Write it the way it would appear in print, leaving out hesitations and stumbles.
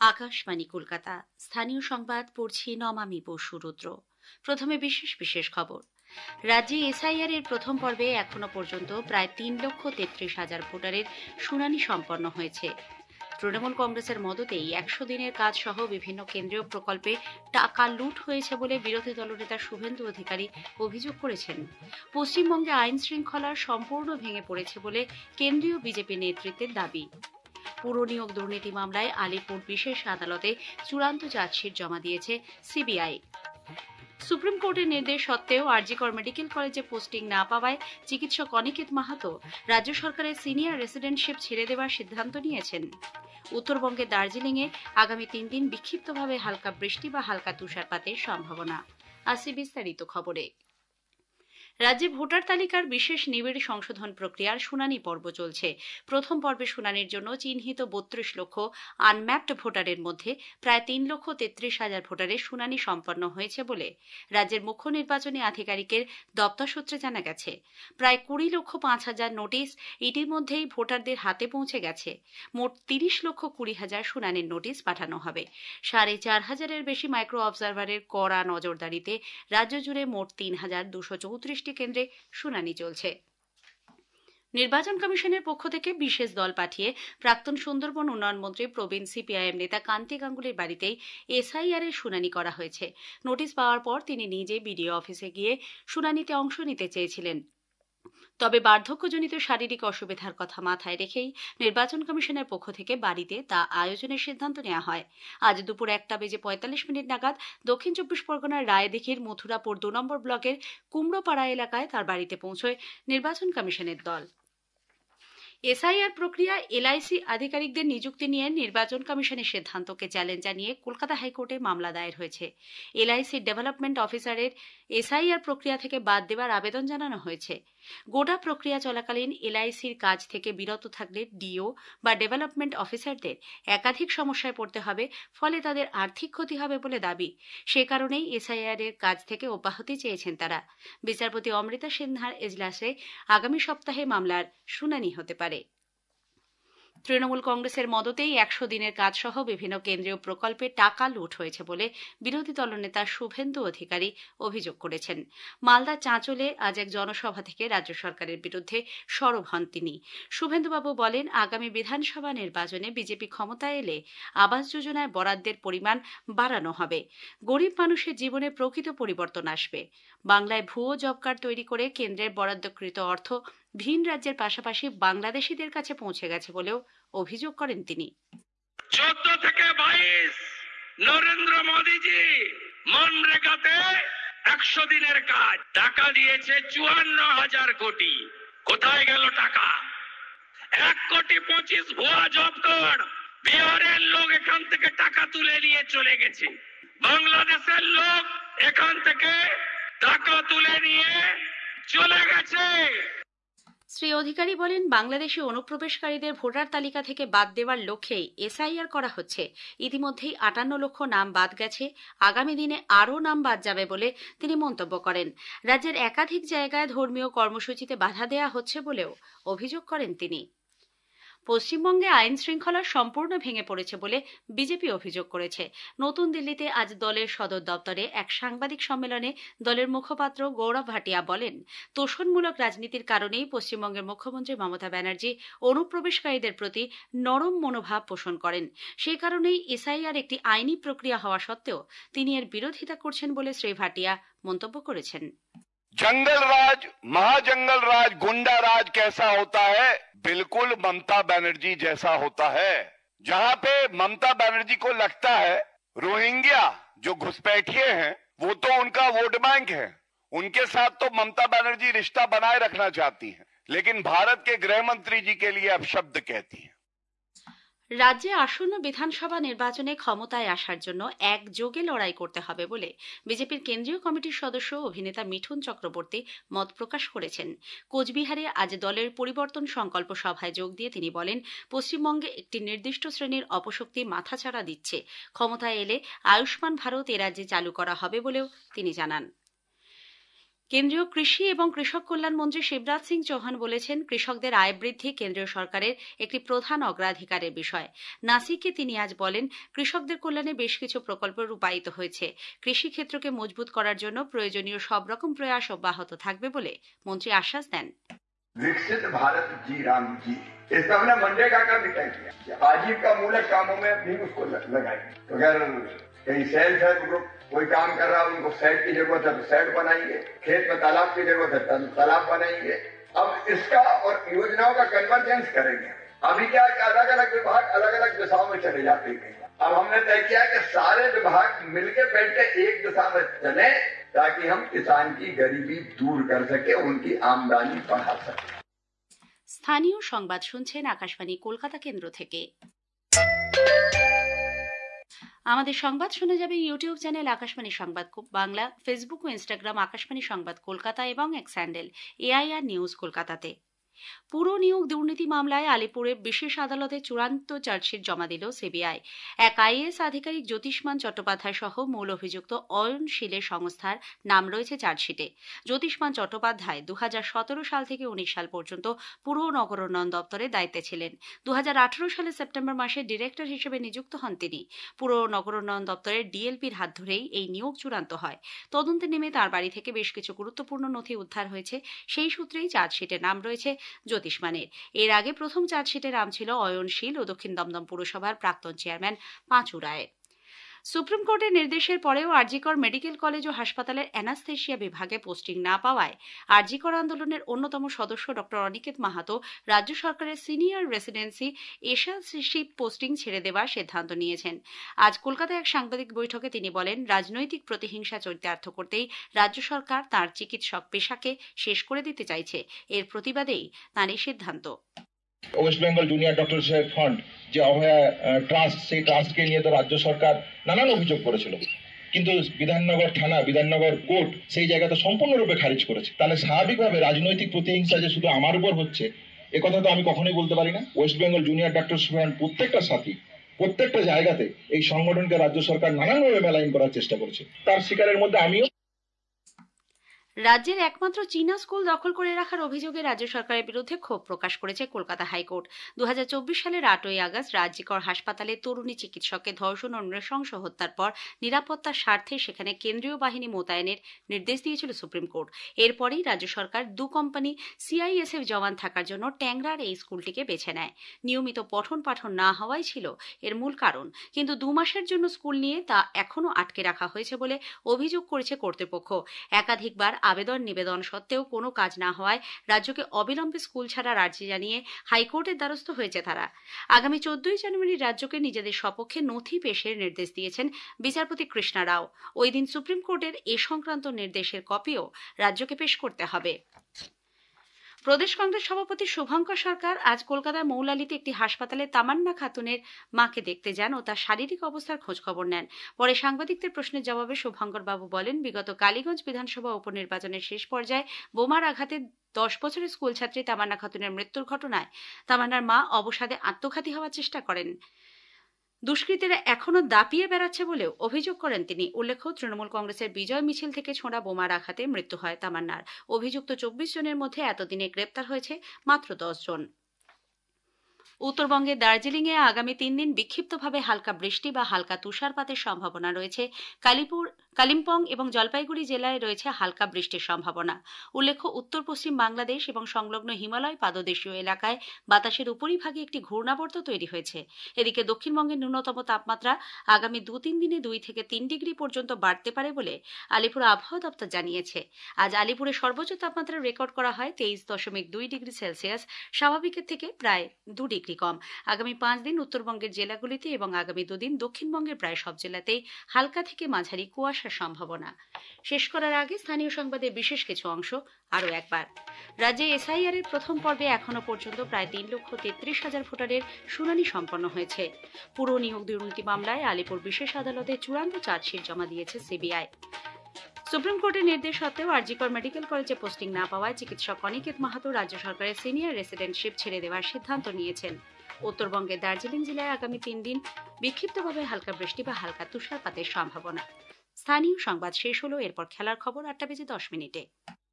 আকাশবাণী কলকাতা। স্থানীয় সংবাদ পড়ছি নমামি বসু রুদ্র। প্রথমে বিশেষ বিশেষ খবর। রাজ্যে এসআইআর এর প্রথম পর্বে এখনো পর্যন্ত প্রায় 3,33,000 ভোটারের শুনানি সম্পন্ন হয়েছে। তৃণমূল কংগ্রেসের মদতেই 100 দিনের কাজ সহ বিভিন্ন কেন্দ্রীয় প্রকল্পে টাকা লুট হয়েছে বলে বিরোধী দলনেতা শুভেন্দু অধিকারী অভিযোগ করেছেন। পশ্চিমবঙ্গে আইন শৃঙ্খলা সম্পূর্ণ ভেঙে পড়েছে বলে কেন্দ্রীয় বিজেপি নেতৃত্বের দাবি। পুর নিয়োগ দুর্নীতি মামলায় আলিপুর বিশেষ আদালতে চূড়ান্ত চার্জশিট জমা দিয়েছে সিবিআই। সুপ্রিম কোর্টের নির্দেশ সত্ত্বেও আরজিকর মেডিকেল কলেজে পোস্টিং না পাওয়ায় চিকিৎসক অনিকেত মাহাতো রাজ্য সরকারের সিনিয়র রেসিডেন্টশিপ ছেড়ে দেওয়ার সিদ্ধান্ত নিয়েছেন। উত্তরবঙ্গের দার্জিলিংয়ে আগামী 3 দিন বিক্ষিপ্তভাবে হালকা বৃষ্টি বা হালকা তুষারপাতের সম্ভাবনা। আসি বিস্তারিত খবরে। রাজ্যে ভোটার তালিকার বিশেষ নিবিড় সংশোধন প্রক্রিয়ার শুনানি পর্ব চলছে। প্রথম পর্বে শুনানির জন্য চিহ্নিত 32 লক্ষ আনম্যাপড ভোটারের মধ্যে প্রায় 3,33,000 ভোটারের শুনানি সম্পন্ন হয়েছে বলে রাজ্যের মুখ্য নির্বাচনী আধিকারিকের দপ্তর সূত্রে জানা গেছে। প্রায় 20,05,000 নোটিশ ইতিমধ্যেই ভোটারদের হাতে পৌঁছে গেছে। মোট 30,20,000 শুনানির নোটিশ পাঠানো হবে। 4,500-এর বেশি মাইক্রো অবজারভারের কড়া নজরদারিতে রাজ্য জুড়ে মোট 3,234 কেন্দ্রে শুনানি চলছে। নির্বাচন কমিশনের পক্ষ থেকে বিশেষ দল পাঠিয়ে প্রাক্তন সুন্দরবন উন্নয়ন মন্ত্রী প্রবীণ সিপিআইএম নেতা কান্তি গাঙ্গুলির বাড়িতেই এসআইআর এর শুনানি করা হয়েছে। নোটিশ পাওয়ার পর তিনি নিজে বিডিও অফিসে গিয়ে শুনানিতে অংশ নিতে চেয়েছিলেন। তবে বার্ধক্যজনিত শারীরিক অসুবিধার কথা মাথায় রেখেই নির্বাচন কমিশনের পক্ষ থেকে বাড়িতে তা আয়োজনের সিদ্ধান্ত নেওয়া হয়। আজ দুপুর 1:45 নাগাদ দক্ষিণ 24 পরগনার রায়দিঘির মথুরাপুর 2 নম্বর ব্লকের কুমড়োপাড়া এলাকায় তার বাড়িতে পৌঁছয় নির্বাচন কমিশনের দল। এসআইআর প্রক্রিয়া এলআইসি আধিকারিকদের নিযুক্তি নিয়ে নির্বাচন কমিশনের সিদ্ধান্তকে চ্যালেঞ্জ জানিয়ে কলকাতা হাইকোর্টে মামলা দায়ের হয়েছে। এলআইসি ডেভেলপমেন্ট অফিসারের এসআইআর প্রক্রিয়া থেকে বাদ দেওয়ার আবেদন জানানো হয়েছে। গোটা প্রক্রিয়া চলাকালীন এলআইসির কাজ থেকে বিরত থাকলে ডিও বা ডেভেলপমেন্ট অফিসারদের একাধিক সমস্যায় পড়তে হবে, ফলে তাদের আর্থিক ক্ষতি হবে বলে দাবি। সে কারণেই এসআইআর এর কাজ থেকে অব্যাহতি চেয়েছেন তারা। বিচারপতি অমৃতা সিনহার এজলাসে আগামী সপ্তাহে মামলার শুনানি হতে পারে। তৃণমূল কংগ্রেসের মদতেই 100 দিনের কাজ সহ বিভিন্ন কেন্দ্রীয় প্রকল্পে টাকা লুট হয়েছে বলে বিরোধী দলনেতা শুভেন্দু অধিকারী অভিযোগ করেছেন। মালদা চাঁচলে আজ এক জনসভা থেকে রাজ্য সরকারের বিরুদ্ধে সরব হন তিনি। শুভেন্দুবাবু বলেন, আগামী বিধানসভা নির্বাচনে বিজেপি ক্ষমতায় এলে আবাস যোজনায় বরাদ্দের পরিমাণ বাড়ানো হবে। গরিব মানুষের জীবনে প্রকৃত পরিবর্তন আসবে। বাংলায় ভুয়ো জব কার্ড তৈরি করে কেন্দ্রের বরাদ্দকৃত অর্থ ভিন রাজ্যের পাশাপাশি বাংলাদেশিদের কাছে পৌঁছে গেছে বলেও অভিযোগ করেন তিনি। 14 থেকে 22 নরেন্দ্র মোদীজি মনরেগাতে 100 দিনের কাজ টাকা দিয়েছে 54,000 কোটি। কোথায় গেল টাকা? 1,25,00,000 ভুয়া জব কার্ড বিহারের লোক এখান থেকে টাকা তুলে নিয়ে চলে গেছে। বাংলাদেশের লোক এখান থেকে টাকা তুলে নিয়ে চলে গেছে। শ্রী অধিকারী বলেন, বাংলাদেশি অনুপ্রবেশকারীদের ভোটার তালিকা থেকে বাদ দেওয়ার লক্ষ্যেই এসআইআর করা হচ্ছে। ইতিমধ্যেই 58 লক্ষ নাম বাদ গেছে। আগামী দিনে আরও নাম বাদ যাবে বলে তিনি মন্তব্য করেন। রাজ্যের একাধিক জায়গায় ধর্মীয় কর্মসূচিতে বাধা দেওয়া হচ্ছে বলেও অভিযোগ করেন তিনি। পশ্চিমবঙ্গে আইন শৃঙ্খলা সম্পূর্ণ ভেঙে পড়েছে বলে বিজেপি অভিযোগ করেছে। নতুন দিল্লিতে আজ দলের সদর দপ্তরে এক সাংবাদিক সম্মেলনে দলের মুখপাত্র গৌরব ভাটিয়া বলেন, তোষণমূলক রাজনীতির কারণেই পশ্চিমবঙ্গের মুখ্যমন্ত্রী মমতা ব্যানার্জি অনুপ্রবেশকারীদের প্রতি নরম মনোভাব পোষণ করেন। সেই কারণেই এসআইআর একটি আইনি প্রক্রিয়া হওয়া সত্ত্বেও তিনি এর বিরোধিতা করছেন বলে শ্রী ভাটিয়া মন্তব্য করেছেন। जंगल राज, महाजंगल राज, गुंडा राज कैसा होता है? बिल्कुल ममता बनर्जी जैसा होता है। जहां पे ममता बनर्जी को लगता है रोहिंग्या जो घुसपैठिए हैं वो तो उनका वोट बैंक है, उनके साथ तो ममता बनर्जी रिश्ता बनाए रखना चाहती हैं, लेकिन भारत के गृह मंत्री जी के लिए अब शब्द कहती हैं। রাজ্যে আসন্ন বিধানসভা নির্বাচনে ক্ষমতায় আসার জন্য একযোগে লড়াই করতে হবে বলে বিজেপির কেন্দ্রীয় কমিটির সদস্য অভিনেতা মিঠুন চক্রবর্তী মত প্রকাশ করেছেন। কোচবিহারে আজ দলের পরিবর্তন সংকল্প সভায় যোগ দিয়ে তিনি বলেন, পশ্চিমবঙ্গে একটি নির্দিষ্ট শ্রেণীর অপশক্তি মাথাচাড়া দিচ্ছে। ক্ষমতায় এলে আয়ুষ্মান ভারত এ রাজ্যে চালু করা হবে বলেও তিনি জানান। কেন্দ্রীয় কৃষি এবং কৃষক কল্যাণ মন্ত্রী শিবরাজ সিং চৌহান বলেছেন, কৃষকদের আয় বৃদ্ধি কেন্দ্রীয় সরকারের একটি প্রধান অগ্রাধিকারের বিষয়। নাসিকে তিনি আজ বলেন, কৃষকদের কল্যাণে বেশ কিছু প্রকল্প রূপায়িত হয়েছে। কৃষি ক্ষেত্রকে মজবুত করার জন্য প্রয়োজনীয় সব রকম প্রয়াস অব্যাহত থাকবে বলে মন্ত্রী আশ্বাস দেন। विकसित भारत जी राम जी, इस पर हमने मनरेगा का भी तय किया कि आजीविका मूलक कामों में भी उसको लगाएंगे। तो अगर कहीं सेल्फ हेल्प ग्रुप कोई काम कर रहा है, उनको सेट की जरूरत है तो सेट बनाएंगे, खेत में तालाब की जरूरत है तो तालाब बनाएंगे। अब इसका और योजनाओं का कन्वर्जेंस करेंगे। अभी क्या है कि अलग अलग विभाग अलग अलग दिशाओं में चले जाते हैं। अब हमने तय किया कि सारे विभाग मिलकर बैठे एक दिशा में चले, ताकि हम किसान की गरीबी दूर कर सके, उनकी आमदनी बढ़ा सके। স্থানীয় সংবাদ শুনছেন আকাশবাণী কলকাতা কেন্দ্র থেকে। আমাদের সংবাদ শোনা যাবে ইউটিউব চ্যানেল আকাশবাণী সংবাদ বাংলা, ফেসবুক ও ইনস্টাগ্রাম আকাশবাণী সংবাদ কলকাতা এবং এক্স হ্যান্ডেল AIR নিউজ কলকাতাতে। পুর নিয়োগ দুর্নীতি মামলায় আলিপুরের বিশেষ আদালতে চূড়ান্ত চার্জশিট জমা দিল সিবিআই। এক IAS আধিকারিক জ্যোতিষ্মান চট্টোপাধ্যায় সহ মূল অভিযুক্ত অয়নশীলের সংস্থার নাম রয়েছে চার্জশিটে। জ্যোতিষ্মান চট্টোপাধ্যায় 2017 সাল থেকে 19 সাল পর্যন্ত পুর নগরোন্নয়ন দপ্তরে দায়িত্বে ছিলেন। 2018 সালের সেপ্টেম্বর মাসে ডিরেক্টর হিসেবে নিযুক্ত হন তিনি। পুর নগরোন্নয়ন দপ্তরের DLPর হাত ধরেই এই নিয়োগ চূড়ান্ত হয়। তদন্তে নেমে তার বাড়ি থেকে বেশ কিছু গুরুত্বপূর্ণ নথি উদ্ধার হয়েছে। সেই সূত্রেই চার্জশিটের নাম রয়েছে জ্যোতিষ্মানের। এর আগে প্রথম চার্জশিটে নাম ছিল অয়নশীল ও দক্ষিণ দমদম পুরসভার প্রাক্তন চেয়ারম্যান পাঁচু রায়ের। সুপ্রিম কোর্টের নির্দেশের পরেও আরজিকর মেডিকেল কলেজ ও হাসপাতালের অ্যানাস্থেশিয়া বিভাগে পোস্টিং না পাওয়ায় আরজিকর আন্দোলনের অন্যতম সদস্য ডক্টর অনিকেত মাহাতো রাজ্য সরকারের সিনিয়র রেসিডেন্সি এশিয়াশিপ পোস্টিং ছেড়ে দেওয়ার সিদ্ধান্ত নিয়েছেন। আজ কলকাতায় এক সাংবাদিক বৈঠকে তিনি বলেন, রাজনৈতিক প্রতিহিংসা চরিতার্থ করতেই রাজ্য সরকার তাঁর চিকিৎসক পেশাকে শেষ করে দিতে চাইছে। এর প্রতিবাদেই তাঁর এই সিদ্ধান্ত। West Bengal junior doctors front যে অভয়া ট্রাস্ট, সেই ট্রাস্টকে নিয়ে তো রাজ্য সরকার নানান অভিযোগ করেছিল, কিন্তু বিধাননগর থানা, বিধাননগর কোর্ট সেই জায়গাতে সম্পূর্ণরূপে খারিজ করেছে। তাহলে স্বাভাবিকভাবে রাজনৈতিক প্রতিহিংসা যে শুধু আমার উপর হচ্ছে, একথা তো আমি কখনোই বলতে পারি না। West Bengal junior doctors front প্রত্যেকটা সাথী, প্রত্যেকটা জায়গাতে এই সংগঠনকে রাজ্য সরকার নানানভাবে মেলাইন করার চেষ্টা করেছে। তার শিকারের মধ্যে আমিও। রাজ্যের একমাত্র চীনা স্কুল দখল করে রাখার অভিযোগে রাজ্য সরকারের বিরুদ্ধে ক্ষোভ প্রকাশ করেছে কলকাতা হাইকোর্ট। 2024 সালের 8ই আগস্ট রাজ্যকর হাসপাতালে তরুণী চিকিৎসককে ধর্ষণ ও নৃশংস হত্যার পর নিরাপত্তার স্বার্থে সেখানে কেন্দ্রীয় বাহিনী মোতায়েনের নির্দেশ দিয়েছিল সুপ্রিম কোর্ট। এরপরেই রাজ্য সরকার 2 কোম্পানি CISF জওয়ান থাকার জন্য ট্যাংরার এই স্কুলটিকে বেছে নেয়। নিয়মিত পঠন পাঠন না হওয়াই ছিল এর মূল কারণ, কিন্তু 2 মাসের জন্য স্কুল নিয়ে তা এখনও আটকে রাখা হয়েছে বলে অভিযোগ করেছে কর্তৃপক্ষ। একাধিকবার আবেদন নিবেদন সত্ত্বেও কোনো কাজ না হওয়ায় রাজ্যকে অবিলম্বে স্কুল ছাড়ার আর্জি জানিয়ে হাইকোর্টের দ্বারস্থ হয়েছে তারা। আগামী 14ই জানুয়ারি রাজ্যকে নিজেদের সপক্ষে নথি পেশের নির্দেশ দিয়েছেন বিচারপতি কৃষ্ণা রাও। ওই দিন সুপ্রিম কোর্টের এ সংক্রান্ত নির্দেশের কপিও রাজ্যকে পেশ করতে হবে। প্রদেশ কংগ্রেস সভাপতি শুভঙ্কর সরকার আজ কলকাতার মৌলালিতে একটি হাসপাতালে তামান্না খাতুনের মাকে দেখতে যান ও তার শারীরিক অবস্থার খোঁজখবর নেন। পরে সাংবাদিকদের প্রশ্নের জবাবে শুভঙ্কর বাবু বলেন, বিগত কালীগঞ্জ বিধানসভা উপনির্বাচনের শেষ পর্যায়ে বোমার আঘাতে 10 বছরের স্কুল ছাত্রী তামান্না খাতুনের মৃত্যুর ঘটনায় তামান্নার মা অবসাদে আত্মঘাতী হওয়ার চেষ্টা করেন। দুষ্কৃতীরা এখনো দাপিয়ে বেড়াচ্ছে বলেও অভিযোগ করেন তিনি। উল্লেখ্য, তৃণমূল কংগ্রেসের বিজয় মিছিল থেকে ছোঁড়া বোমার আঘাতে মৃত্যু হয় তামান্নার। অভিযুক্ত 24 জনের মধ্যে এতদিনে গ্রেপ্তার হয়েছে মাত্র 10 জন। উত্তরবঙ্গের দার্জিলিংয়ে আগামী 3 দিন বিক্ষিপ্তভাবে হালকা বৃষ্টি বা হালকা তুষারপাতের সম্ভাবনা রয়েছে। কালিম্পং এবং জলপাইগুড়ি জেলায় রয়েছে হালকা বৃষ্টির সম্ভাবনা। উল্লেখ্য, উত্তর পশ্চিম বাংলাদেশ এবং সংলগ্ন হিমালয় পাদদেশীয় এলাকায় বাতাসের উপরিভাগে একটি ঘূর্ণাবর্ত তৈরি হয়েছে। এদিকে দক্ষিণবঙ্গের ন্যূনতম তাপমাত্রা আগামী 2-3 দিনে 2 থেকে 3 ডিগ্রি পর্যন্ত বাড়তে পারে বলে আলিপুর আবহাওয়া দপ্তর জানিয়েছে। আজ আলিপুরে সর্বোচ্চ তাপমাত্রা রেকর্ড করা হয় 23.2 ডিগ্রি সেলসিয়াস, স্বাভাবিকের থেকে প্রায় 2 ডিগ্রি কম। আগামী 5 দিন উত্তরবঙ্গের জেলাগুলিতে এবং আগামী 2 দিন দক্ষিণবঙ্গের প্রায় সব জেলাতেই হালকা থেকে মাঝারি কুয়াশার সম্ভাবনা। শেষ করার আগে স্থানীয় সংবাদের বিশেষ কিছু অংশ আরও একবার। রাজ্যে SIR এর প্রথম পর্বে এখনো পর্যন্ত প্রায় 3,33,000 ভোটারের শুনানি সম্পন্ন হয়েছে। পুর নিয়োগ দুর্নীতি মামলায় আলিপুর বিশেষ আদালতে চূড়ান্ত চার্জশিট জমা দিয়েছে সিবিআই। সুপ্রিম কোর্টের নির্দেশ সত্ত্বেও আরজিকর মেডিকেল কলেজে পোস্টিং না পাওয়ায় চিকিৎসক অনিকেত মাহাতো রাজ্য সরকারের সিনিয়র রেসিডেন্টশিপ ছেড়ে দেওয়ার সিদ্ধান্ত নিয়েছেন। উত্তরবঙ্গের দার্জিলিং জেলায় আগামী 3 দিন বিক্ষিপ্তভাবে হালকা বৃষ্টি বা হালকা তুষারপাতের সম্ভাবনা। স্থানীয় সংবাদ শেষ হলো। এরপর খেলার খবর 8টা বেজে 10 মিনিটে।